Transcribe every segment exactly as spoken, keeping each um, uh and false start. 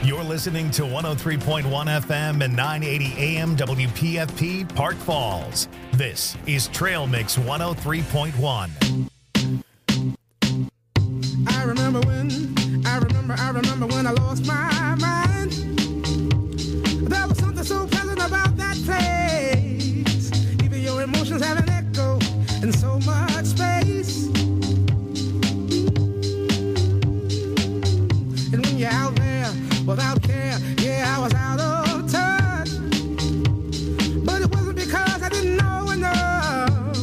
You're listening to one oh three point one F M and nine eighty A M W P F P Park Falls. This is Trail Mix one oh three point one. I remember when, I remember, I remember when I lost my mind. There was something so pleasant about that place. Even your emotions have an echo in so much space. And when you're out there without care, yeah, I was out of touch. But it wasn't because I didn't know enough.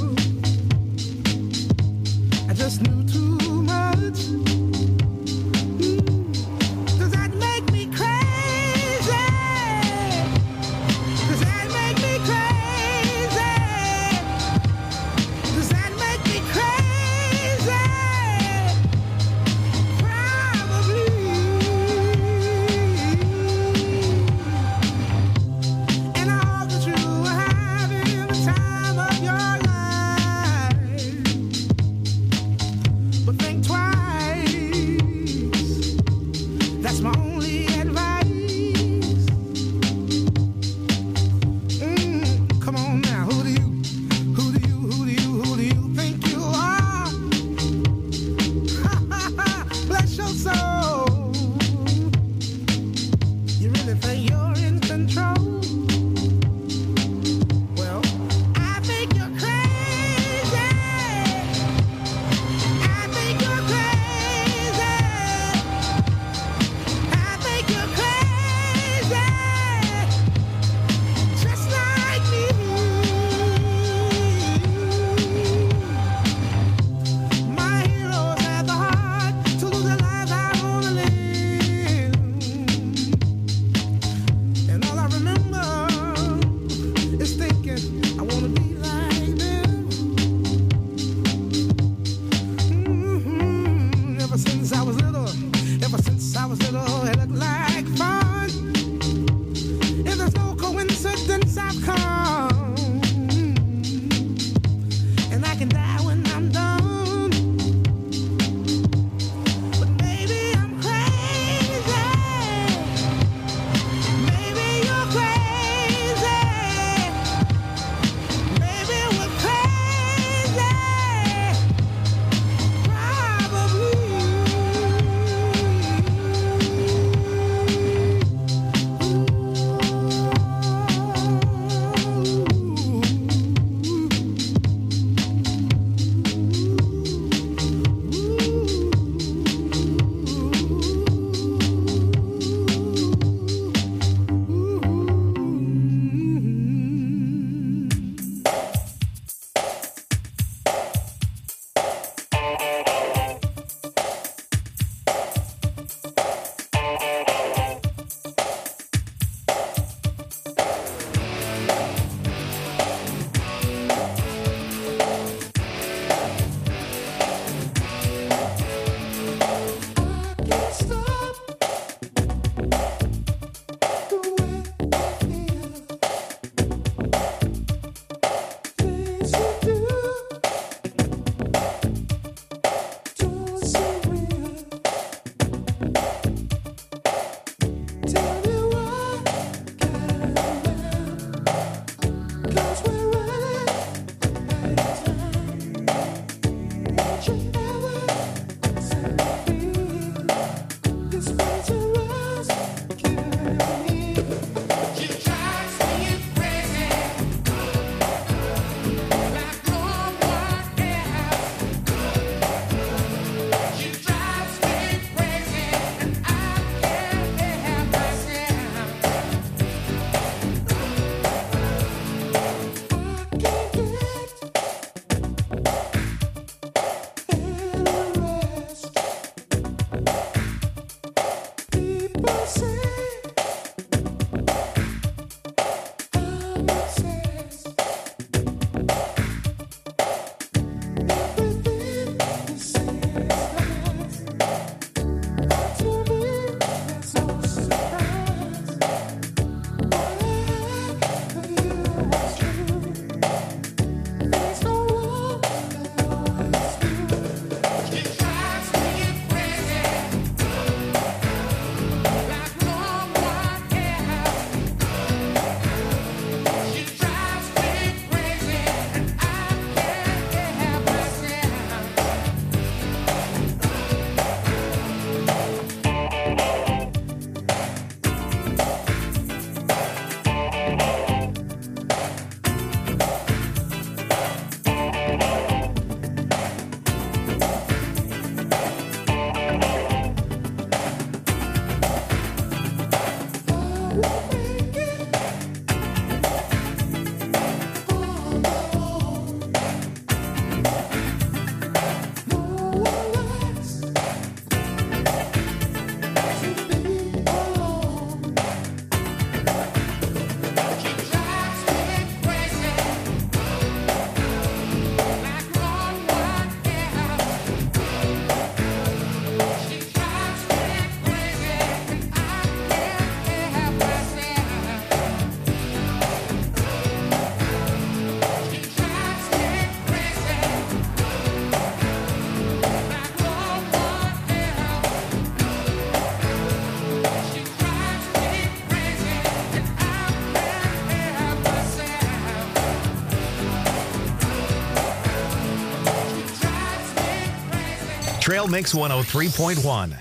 I just knew too much. Does that make me crazy? Does that make me crazy? Does that make me crazy? Probably. And I hope that you are having the time of your life. But think twice. That's my only advice. Mm, come on now, who do you, who do you, who do you, who do you think you are? Bless your soul. You really think you're in control? Well, I think you're crazy. I think you're crazy. I think you're crazy. Just like me. My heroes had the heart to lose their lives. I wanna live. And all I remember is thinking, I wanna be like them. Mhm. Ever since I was little, ever since I was little, it looked like fun. If there's no coincidence, I've come. And I can die when I'm done. But maybe I'm crazy. Maybe you're crazy. Maybe we're crazy. Probably. Ooh. Trail Mix one oh three point one.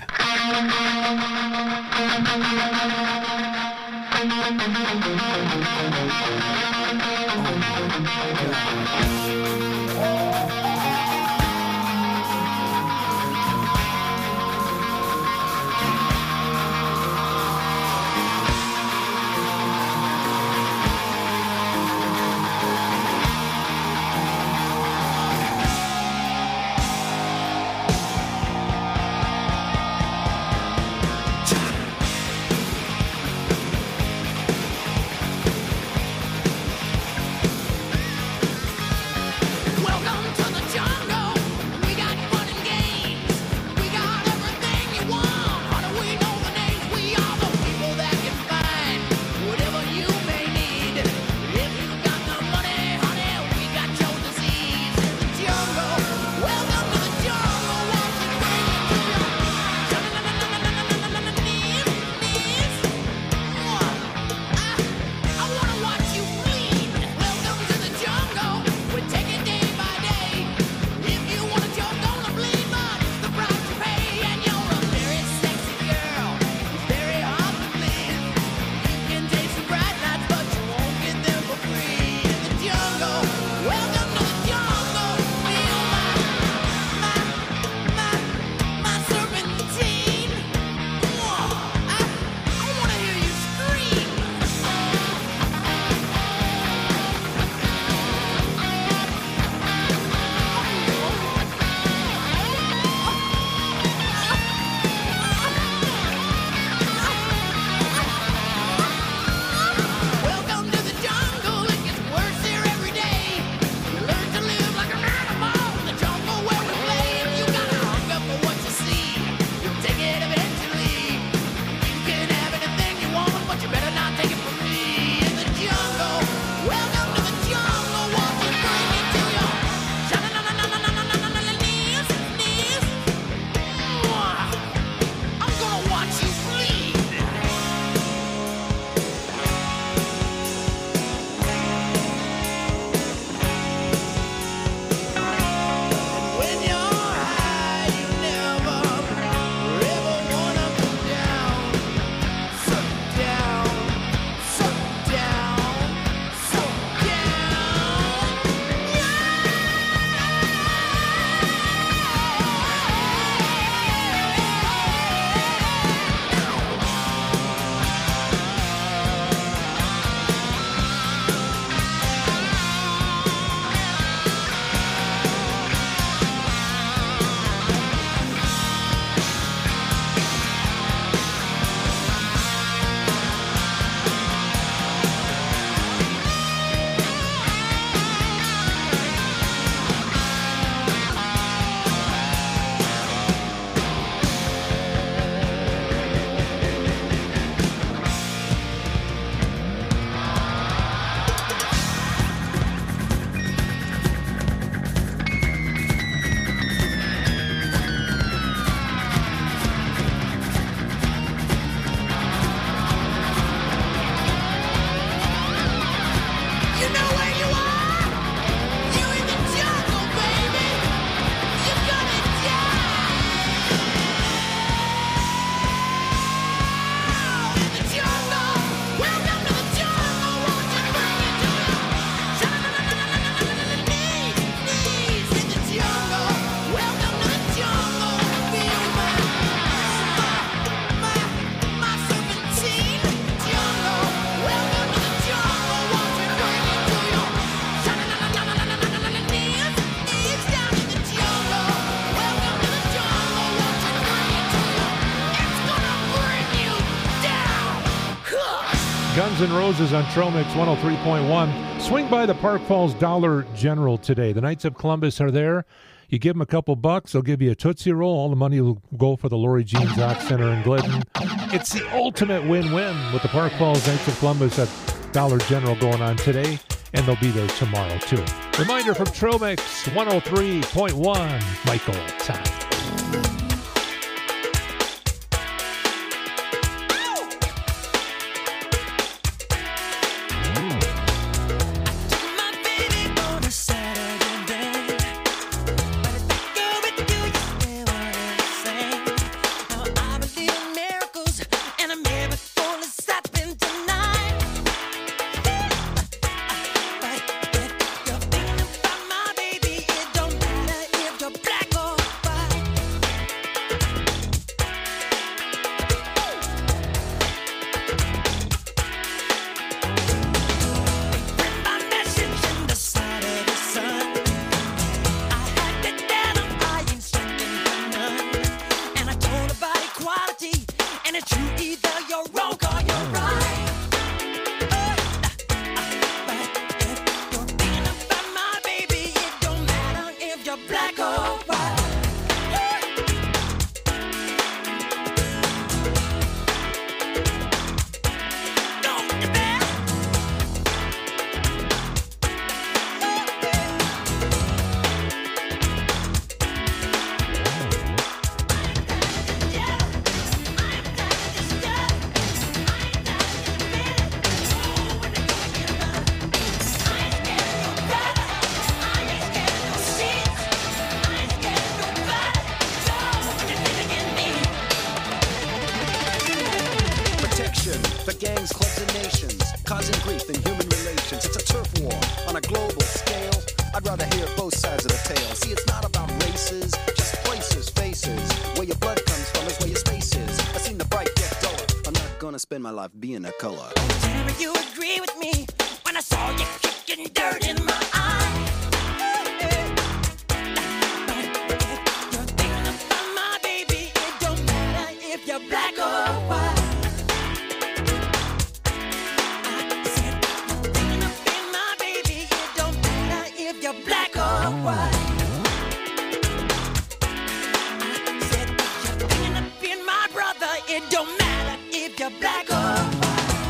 Guns N' Roses on Trail Mix one oh three point one. Swing by the Park Falls Dollar General today. The Knights of Columbus are there. You give them a couple bucks, they'll give you a Tootsie Roll. All the money will go for the Laurie Jean Zox Center in Glidden. It's the ultimate win-win with the Park Falls Knights of Columbus at Dollar General going on today, and they'll be there tomorrow, too. Reminder from Trail Mix one oh three point one, Michael Time. Saturday, but if I go with you, you stay whatever. dividing nations, causing grief in human relations. It's a turf war on a global scale. I'd rather hear both sides of the tale. See, it's not about races, just places, faces. Where your blood comes from is where your space is. I've seen the bright get duller. I'm not gonna spend my life being a color. Tell me you agree with me when I saw you kicking dirt in my eye. You're thinking about my baby. It don't matter if you're black or white. I said you're thinking about my baby. It don't matter if you're black or white. I said you're thinking about my brother. It don't matter if you're black or white.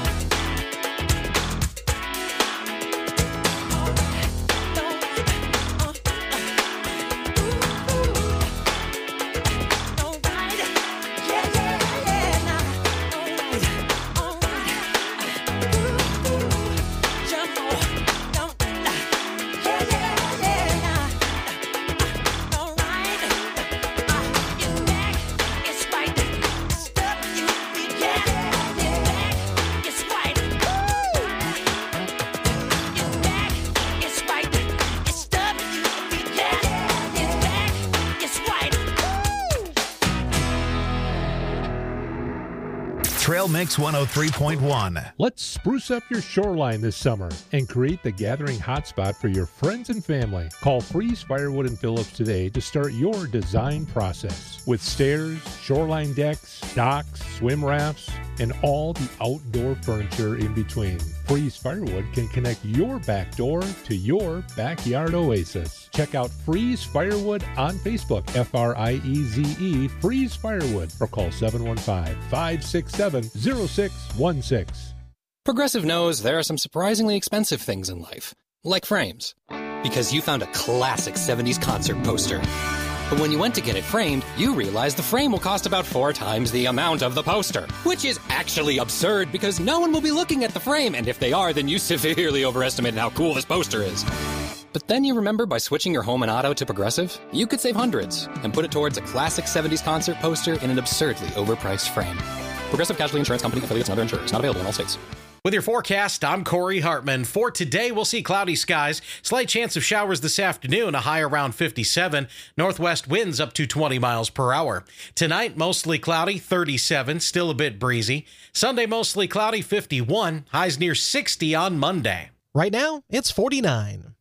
Trail Mix one oh three point one. Let's spruce up your shoreline this summer and create the gathering hotspot for your friends and family. Call Freeze Firewood and Phillips today to start your design process. With stairs, shoreline decks, docks, swim rafts, and all the outdoor furniture in between, Freeze Firewood can connect your back door to your backyard oasis. Check out Freeze Firewood on Facebook, F R I E Z E, Freeze Firewood, or call seven one five, five six seven, zero six one six. Progressive knows there are some surprisingly expensive things in life, like frames. Because you found a classic seventies concert poster. But when you went to get it framed, you realized the frame will cost about four times the amount of the poster. Which is actually absurd because no one will be looking at the frame, and if they are, then you severely overestimated how cool this poster is. But then you remember by switching your home and auto to Progressive, you could save hundreds and put it towards a classic seventies concert poster in an absurdly overpriced frame. Progressive Casualty Insurance Company, affiliates, and other insurers. Not available in all states. With your forecast, I'm Corey Hartman. For today, we'll see cloudy skies, slight chance of showers this afternoon, a high around fifty-seven, northwest winds up to twenty miles per hour. Tonight, mostly cloudy, thirty-seven, still a bit breezy. Sunday, mostly cloudy, fifty-one, highs near sixty on Monday. Right now, it's forty-nine.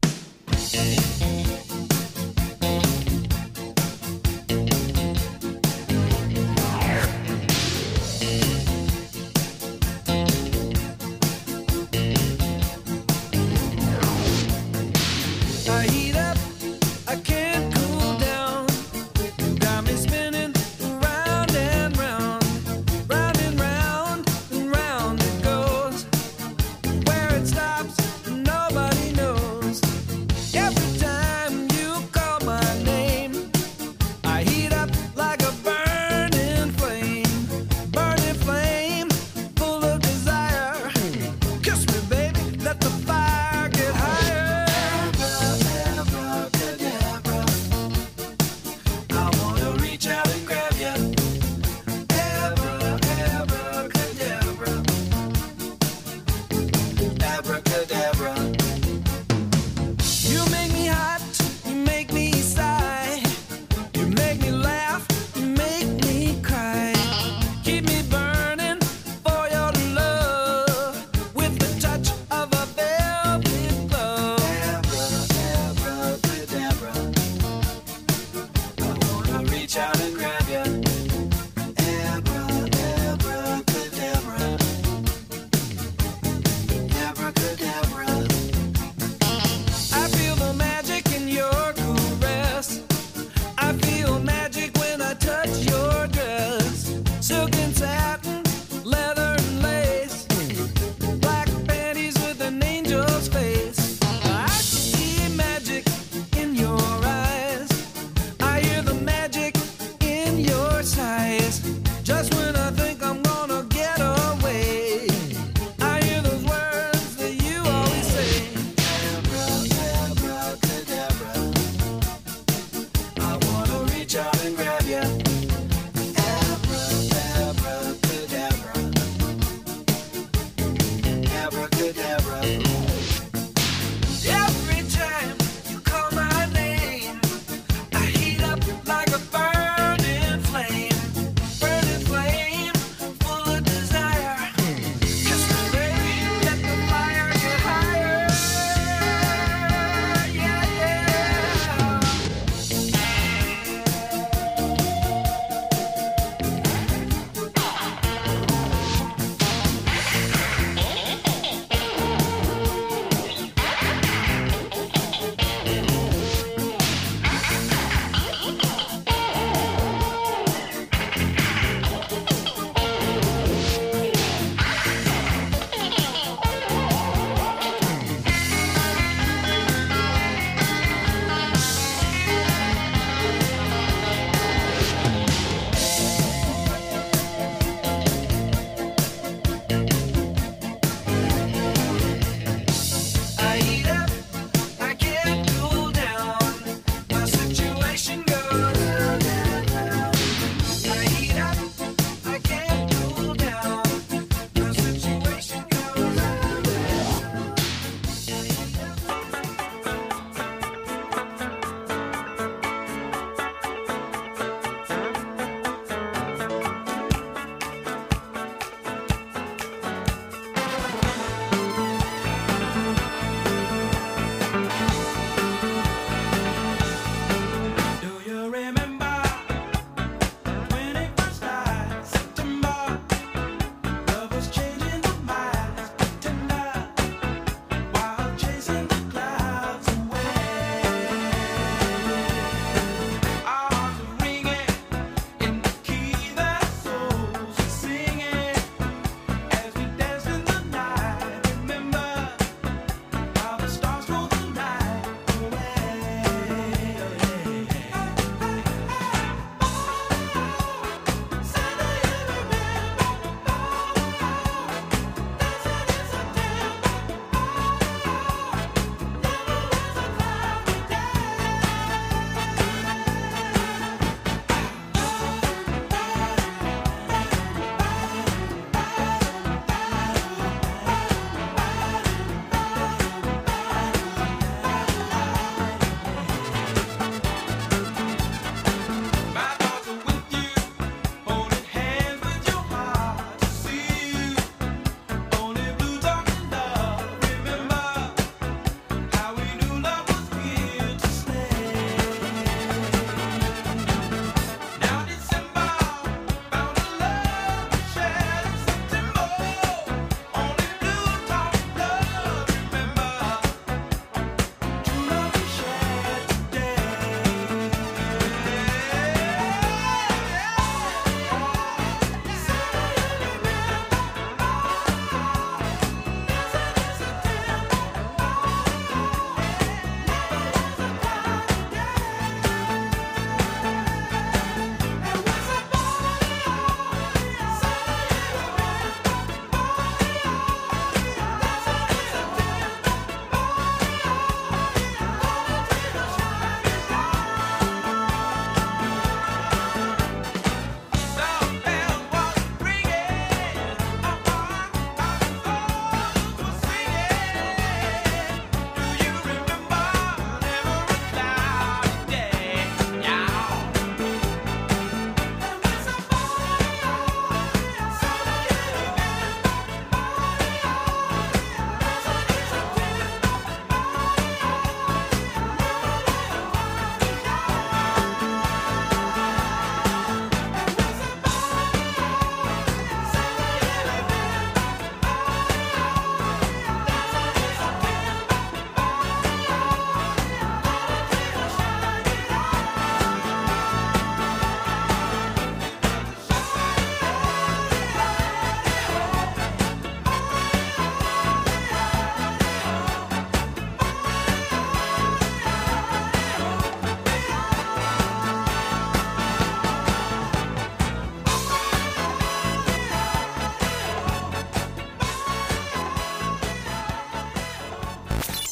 Every time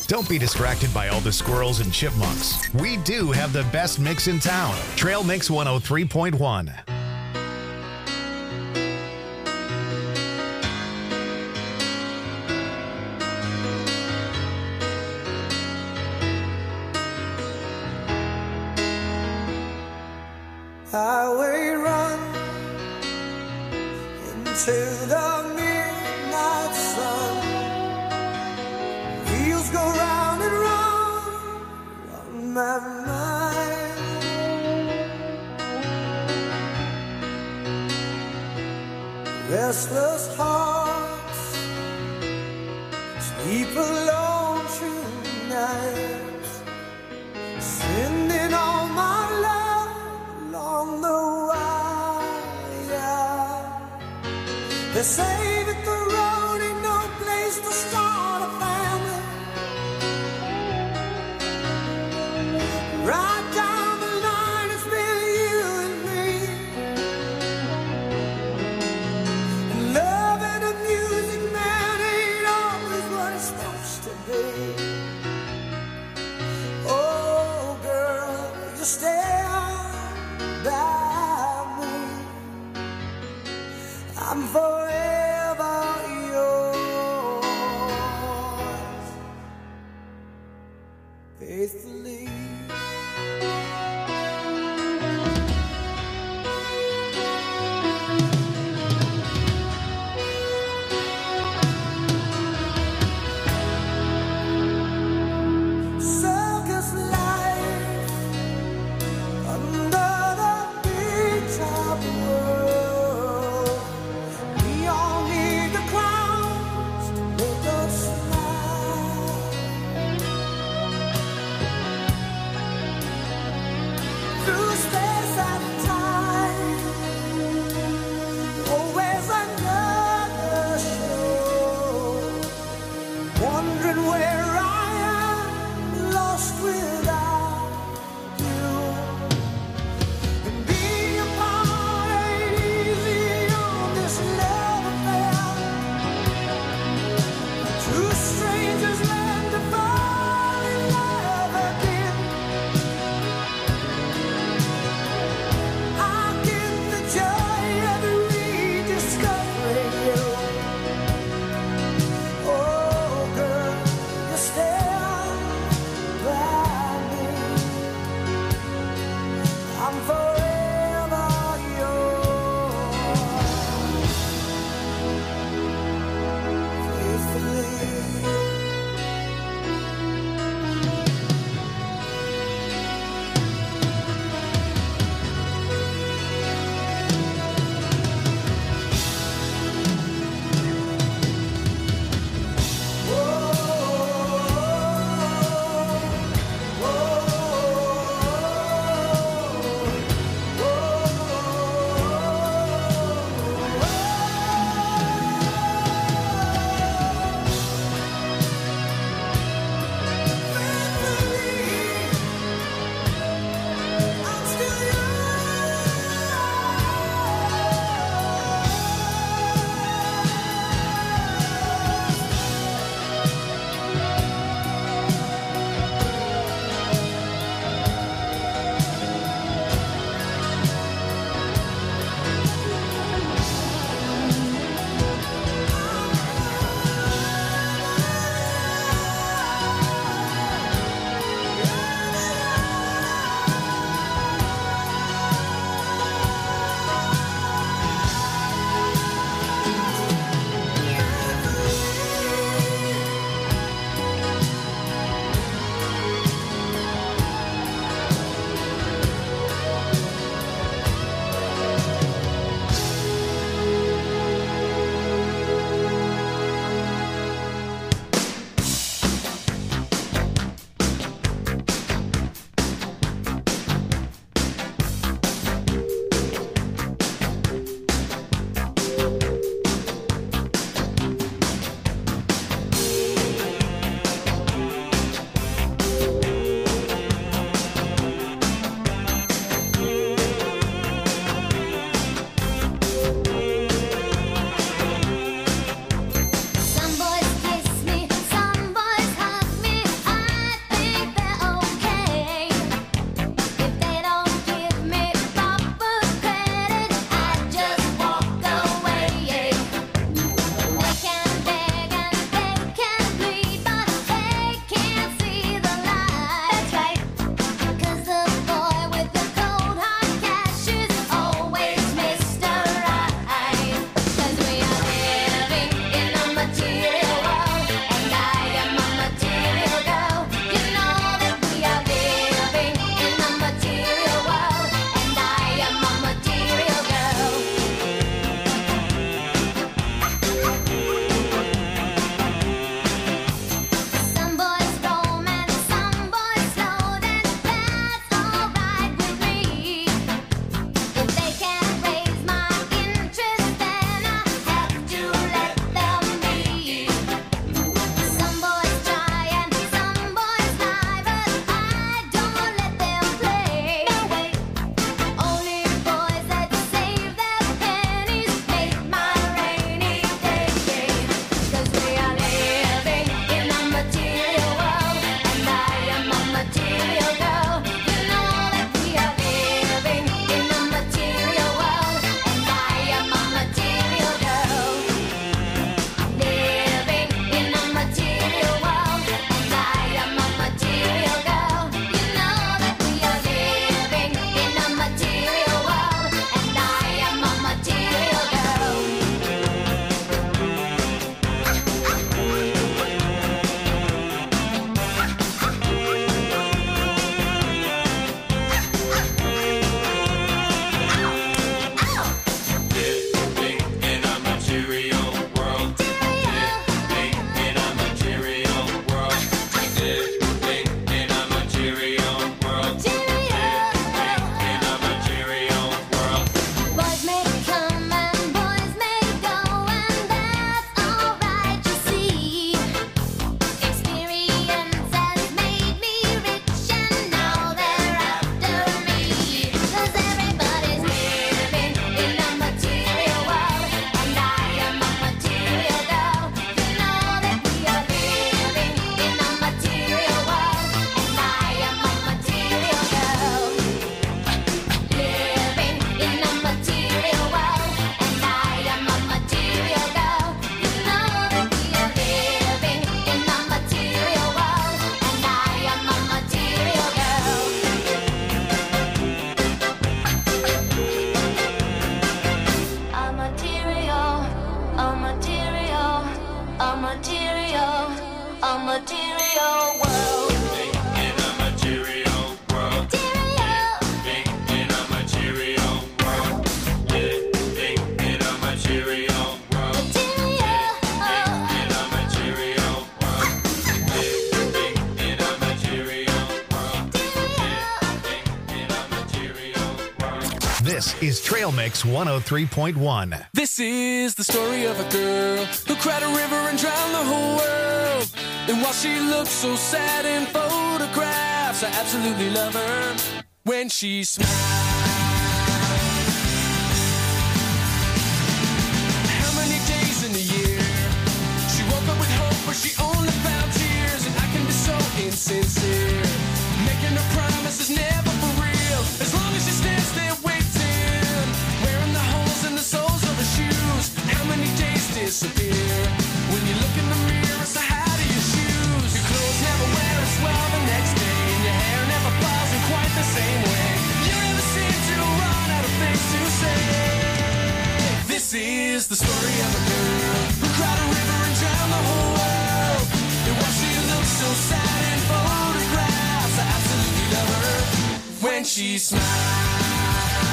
Don't be distracted by all the squirrels and chipmunks. We do have the best mix in town. Trail Mix one oh three point one. Highway run into the midnight sun. Wheels go round and round on my mind. Restless hearts sleep alone through nights, sending all my love along the wire. They say that the road ain't no place to start a family. Right down the line, it's been you and me. And love and the music, man, ain't always what it's supposed to be. Oh, girl, you stand by me. I'm forever yours, faithfully. Circus life under the big top world. Me a material world. Living in a material world. Living in a material world. Living in a material world. Living in a material world. Living in a material world. Living in a material world. This is Trail Mix one oh three point one. This is the story of a girl who cried a river and drowned the whole world. And while she looks so sad in photographs, I absolutely love her when she smiles. How many days in a year she woke up with hope, but she only found tears? And I can be so insincere, making her promises never for real. As long as she stands there waiting, wearing the holes in the soles of her shoes. How many days disappear when you look in the mirror? So how do you choose? Your clothes never wear as well the next day, and your hair never falls in quite the same way. You never seem to run out of things to say. This is the story of a girl who cried a river and drowned the whole world. And while she looks so sad in photographs, I absolutely love her when she smiles.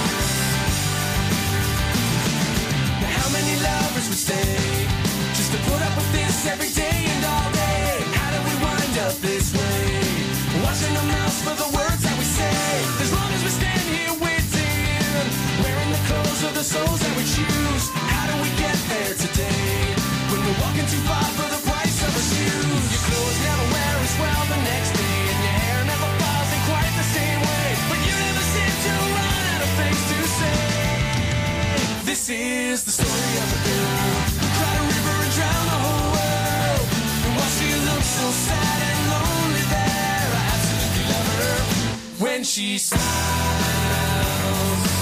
Now how many lovers would stay just to put up with this every day and all day? How do we wind up this way? Watching our mouths for the words that we say. As long as we stand here waiting, wearing the clothes of the souls that we choose. How do we get there today when we're walking too far for the price of our shoes? Your clothes never wear as well the next day, and your hair never falls in quite the same way. But you never seem to run out of things to say. This is the story of a girl who cried a river and drowned the whole world. And while she looks so sad and lonely there, I absolutely love her when she smiles.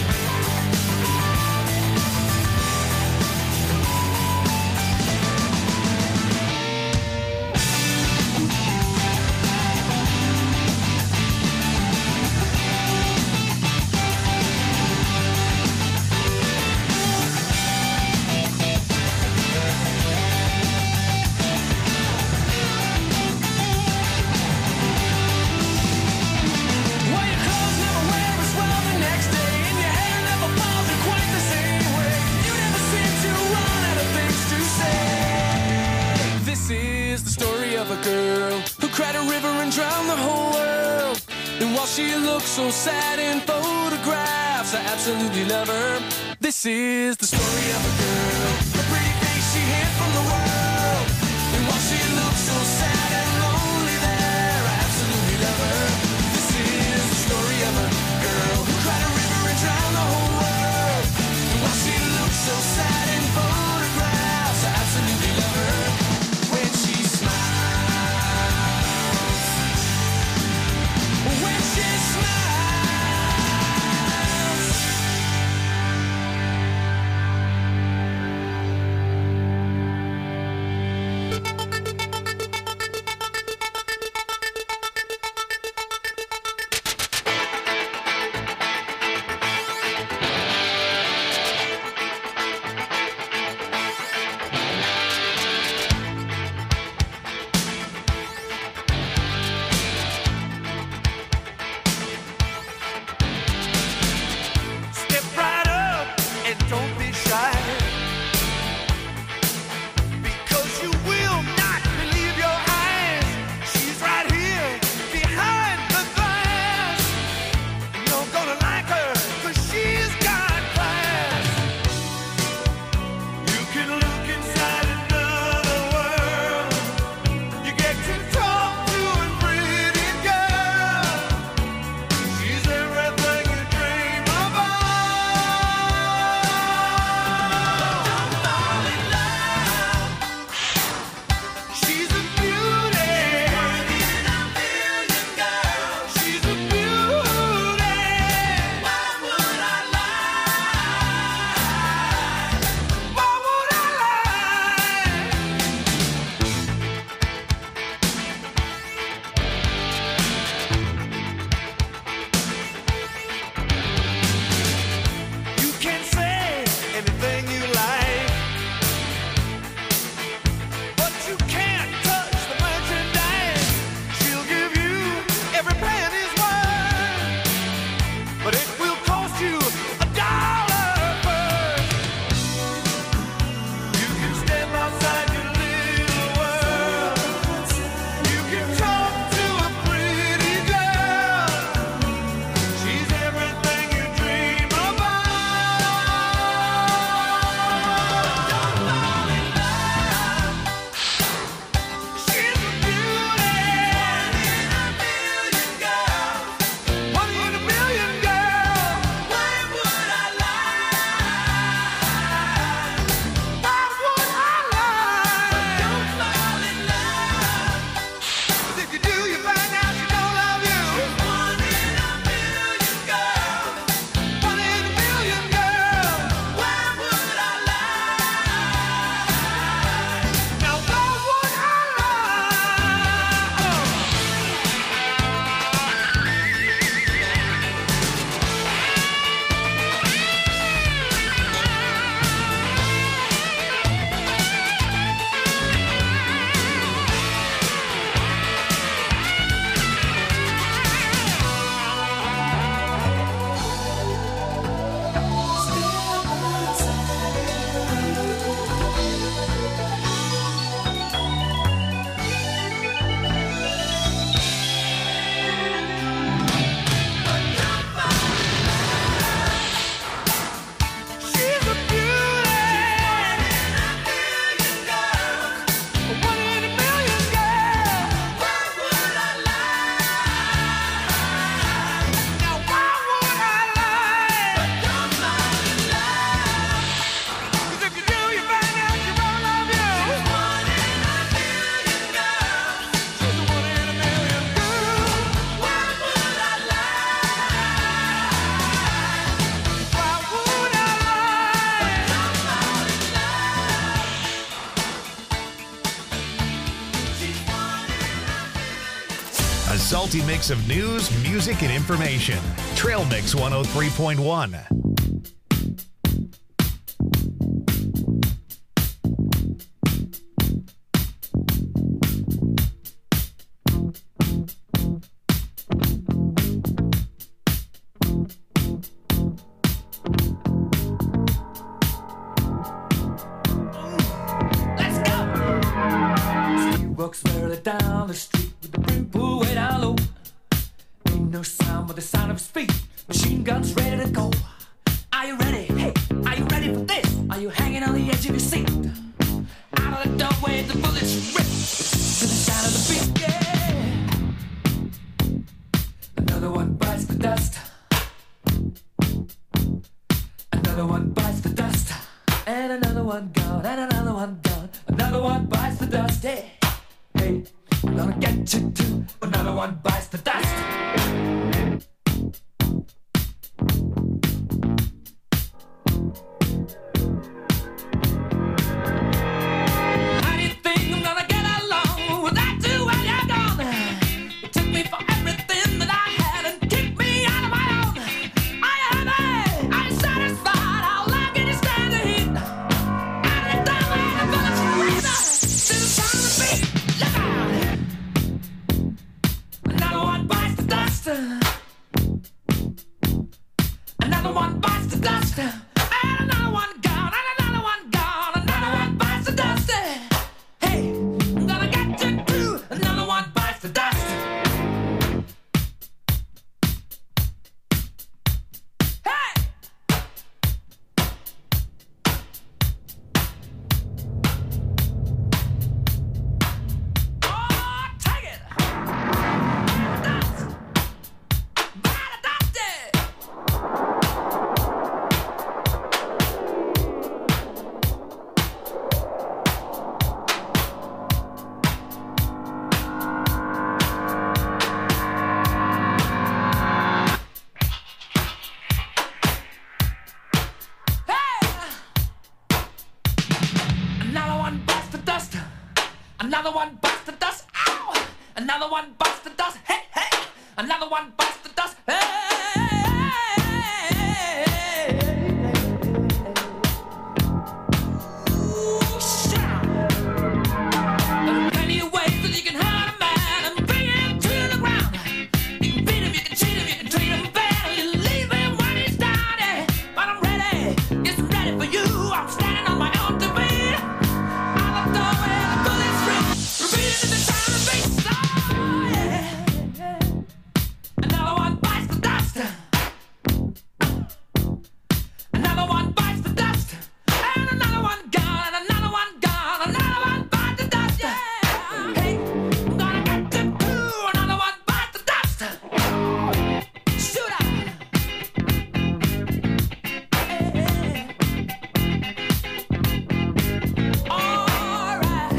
Well, your clothes never wear as well the next day, and your hair never falls in quite the same way. You never seem to run out of things to say. This is the story of a girl who cried a river and drowned the whole world. And while she looks so sad in photographs, I absolutely love her. This is the story of a girl, a pretty face she hid from the world. And while she looks so sad and lonely there, I absolutely love her. This is the story of a girl who cried a river and drowned the whole world. And while she looks so sad in photographs, I absolutely love her when she smiles. When she smiles. salty mix of news, music, and information. Trail Mix one oh three point one. Walks merrily down the street with the brim pulled way down low. Ain't no sound but the sound of his feet. Machine guns ready to go. Are you ready? Hey, are you ready for this? Are you hanging on the edge of your seat? Out of the doorway, the bullets rip to the sound of the beat. Yeah. Another one bites the dust. Another one bites the dust. And another one gone. And another one gone. Another one bites the dust. Yeah. Hey, I'm gonna get you too. Another one bites the dust. How do you think I'm gonna get along without you when you're gone? You took me for everything that I had and kicked me out of my own. Are you happy? Are you satisfied? How long can you stand the heat? Out of the doorway, the bullets rip to the sound of the beat. Look out! Another one bites the dust. Another one bites the dust. And another one gone. And another one gone. Another one bites the dust. Hey, I'm gonna get you too. Another one bites the dust. Hey! Oh, take it! Dust! By the dust! Another one bites the dust. Another one bites the dust. Ow! Another one bites the dust. Hey, hey! Another one bites the dust. Hey! Ooh, shout! There are plenty of ways that you can hurt a man and bring him to the ground. You can beat him, you can cheat him, you can treat him bad, you leave him when he's down. Yeah. But I'm ready, yes, I'm ready for you. I'm standing on my own two feet. Out the doorway, the bullets rip, repeating in the sound of beats. Oh, yeah. Another one bites the dust. Another one bites the dust. And another one gone. And another one gone. Another one bites the dust. Yeah. Hey, I'm gonna get you too. Another one bites the dust. Shoot out. All right.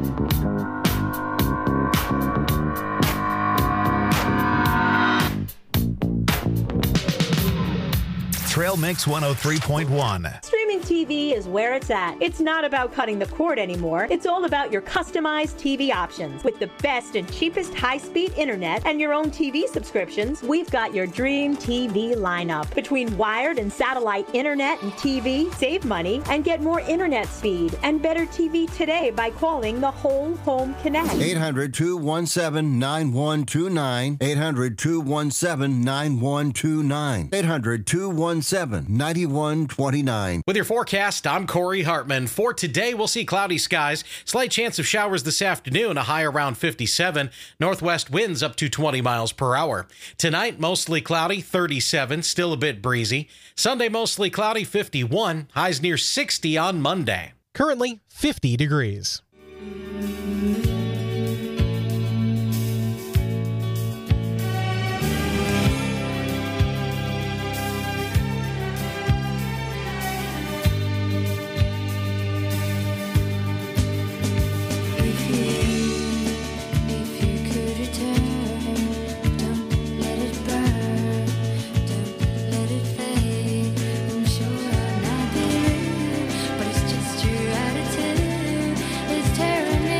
Trail Mix one oh three point one. Streaming T V is where it's at. It's not about cutting the cord anymore. It's all about your customized T V options. With the best and cheapest high-speed internet and your own T V subscriptions, we've got your dream T V lineup. Between wired and satellite internet and T V, save money and get more internet speed and better T V today by calling the Whole Home Connect. eight hundred, two one seven, nine one two nine. eight hundred, two one seven, nine one two nine. eight hundred, two one seven, nine one two nine. With your forecast, I'm Corey Hartman. For today, we'll see cloudy skies, slight chance of showers this afternoon, a high around fifty-seven, northwest winds up to twenty miles per hour. Tonight, mostly cloudy, thirty-seven, still a bit breezy. Sunday, mostly cloudy, fifty-one, highs near sixty on Monday. Currently fifty degrees. But it's just your attitude is tearing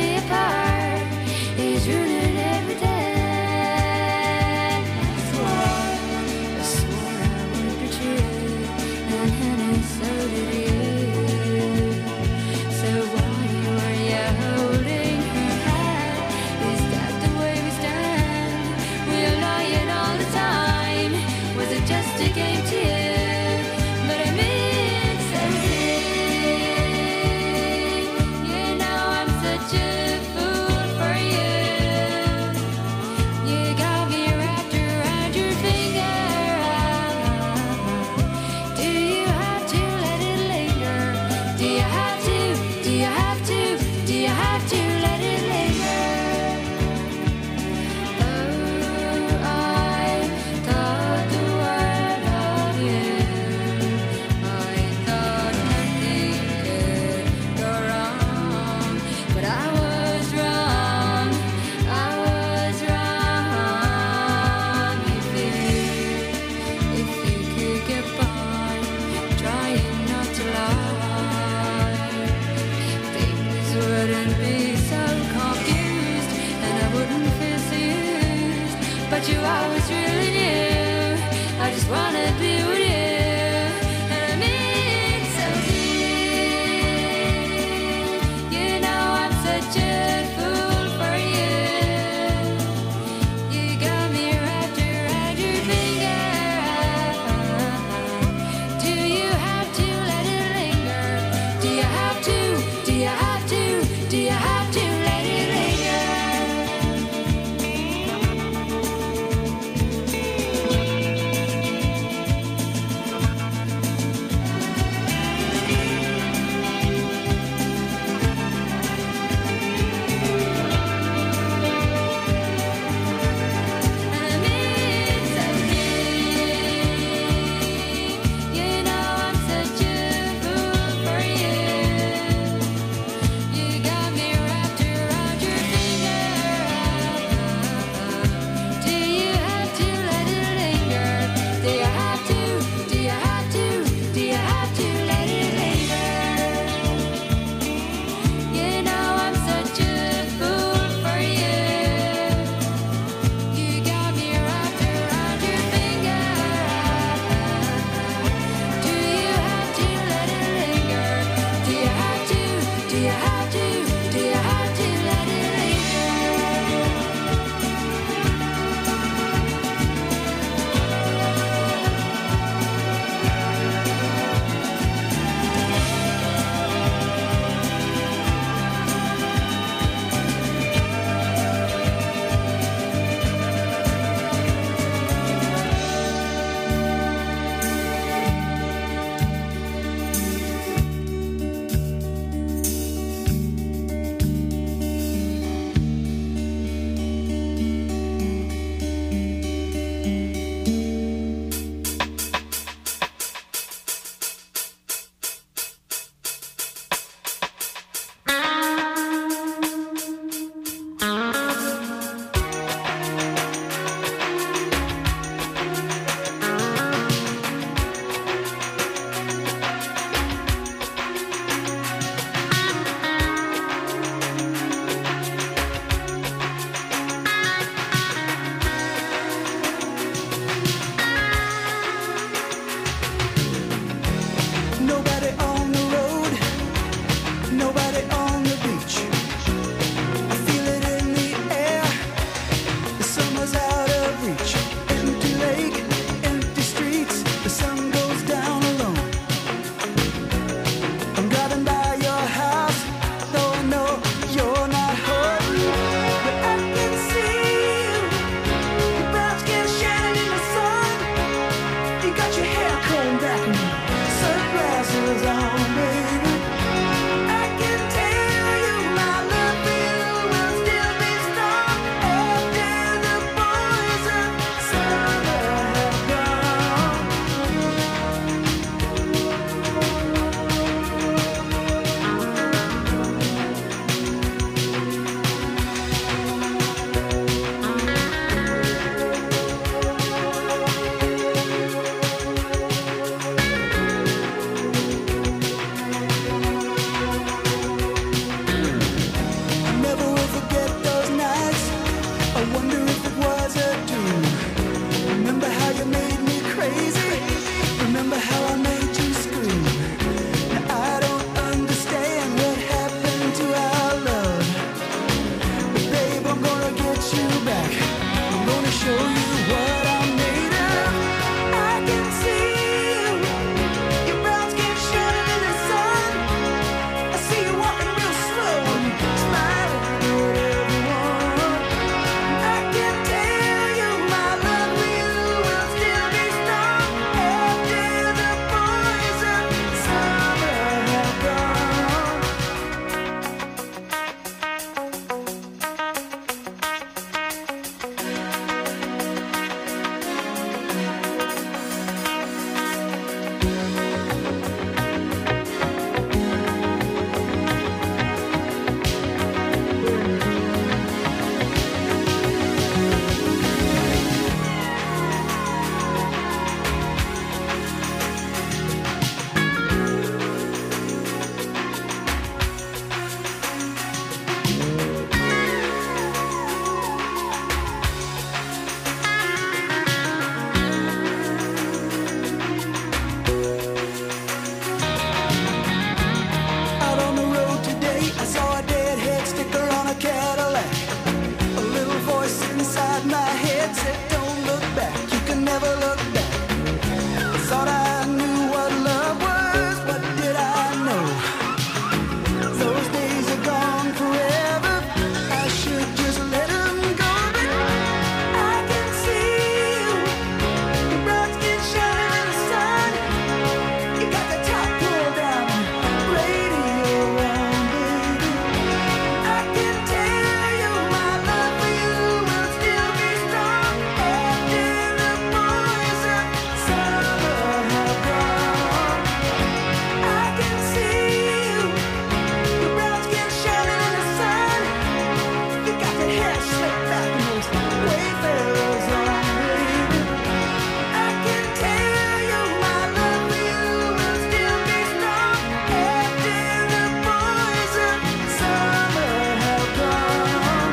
Those days are gone forever. I should just let them go, but I can see you. Your brown skin shining in the sun. You got the top pulled down, radio on, baby. I can tell you my love for you will still be strong after the boys of summer have gone. I can see you, your brown skin shining in the sun. You got that hair slicked back and those wayfarers on, baby. I can tell you my love for you will still be strong after the boys of summer have gone.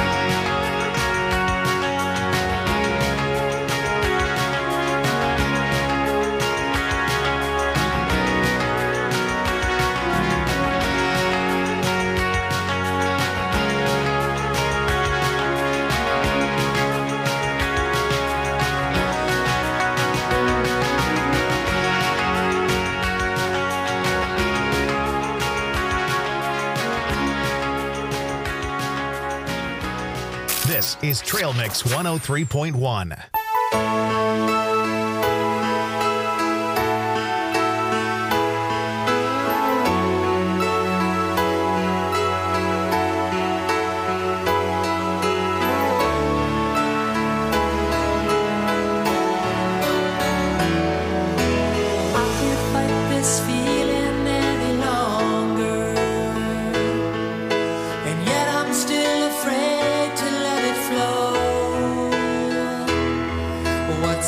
This is Trail Mix one oh three point one. I can't fight this feeling any longer, and yet I'm still afraid to let it flow. What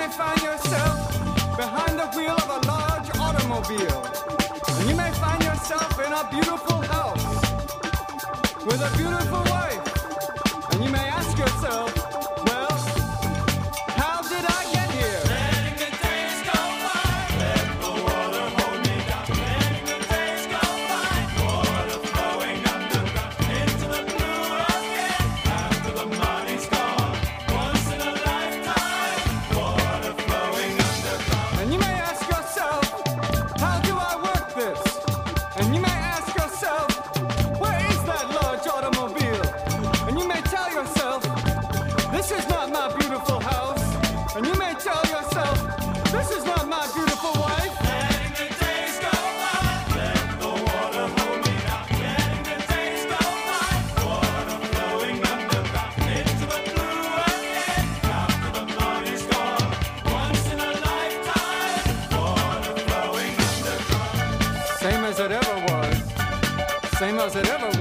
may find yourself behind the wheel of a large automobile. And you may find yourself in a beautiful house with a beautiful wife. And you may ask yourself, well, how did I get here? Letting the days go by, let the water hold me down. Letting the days go by, water flowing underground into the blue again. After the money's gone, once in a lifetime, water flowing underground. And you may ask yourself, how do I work this? And you may ask yourself, where is that large automobile? And you may tell yourself, this is not my beautiful house. And you may tell yourself, this is not my beautiful wife. Letting the days go by, let the water hold me down. Letting the days go by, water flowing underground into the blue again. After the money's gone, once in a lifetime, water flowing underground. Same as it ever was, same as it ever